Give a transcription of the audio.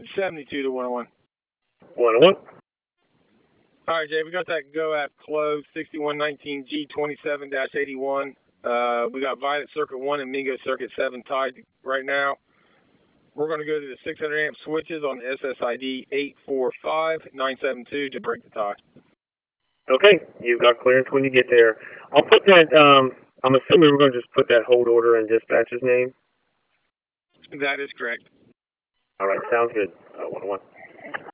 72 to 101. 101. All right, Jay, we got that go app closed, 6119G27-81. We got Violet Circuit 1 and Mingo Circuit 7 tied right now. We're going to go to the 600 amp switches on SSID 845972 to break the tie. Okay, you've got clearance when you get there. I'll put that, I'm assuming we're going to just put that hold order in dispatcher's name. That is correct. All right, sounds good. 101.